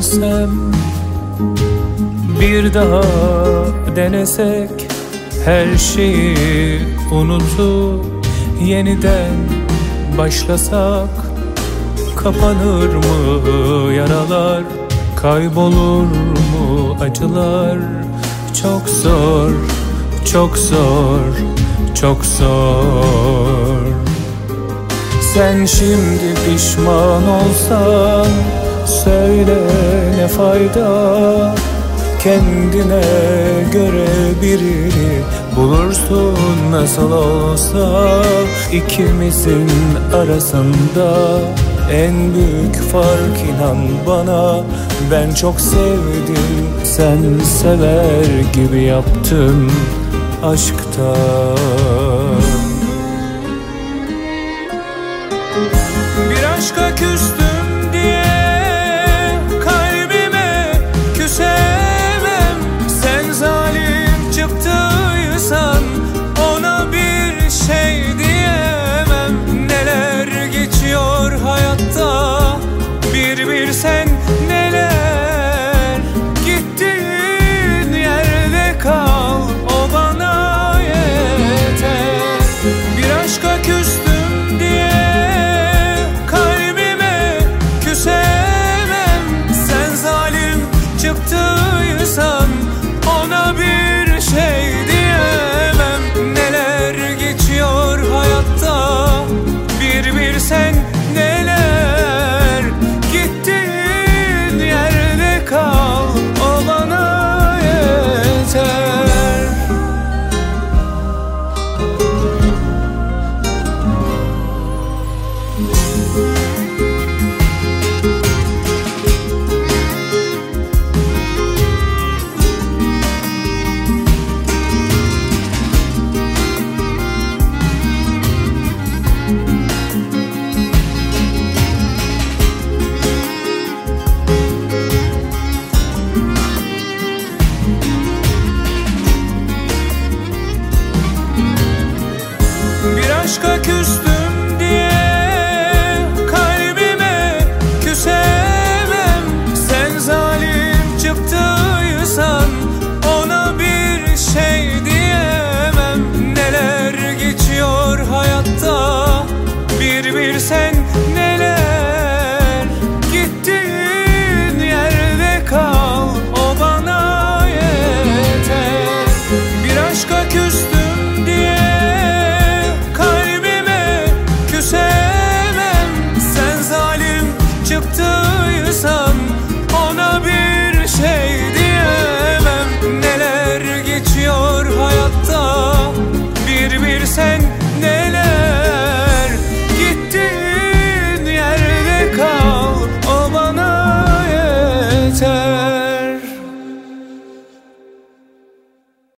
dönsem, bir daha denesek, her şeyi unutup yeniden başlasak, kapanır mı yaralar, kaybolur mu acılar? Çok zor, çok zor, çok zor. Sen şimdi pişman olsan, söyle ne fayda? Kendine göre birini bulursun nasıl olsa. İkimizin arasında en büyük fark, inan bana, ben çok sevdim, sen sever gibi yaptın aşktan. Bir aşka küstüm diye kalbime küsemem. Sen zalim çıktıysan ona bir şey diyemem. Neler geçiyor hayatta bir bilsen, neler. Gittiğin yerde kal, o bana yeter. Bir aşka küstüm diye çıktıysan ona bir şey diyemem. Neler geçiyor hayatta bir bilsen, neler. Gittiğin yerde kal, o bana yeter. Bir aşka küstüm diye kalbime küsemem. Sen zalim çıktıysan ona bir şey diyemem. Neler geçiyor hayatta bir bilsen, neler. Gittiğin yerde kal, o bana yeter. Bir aşka küstüm diye çıktıysan ona bir şey diyemem. Neler geçiyor hayatta bir bilsen,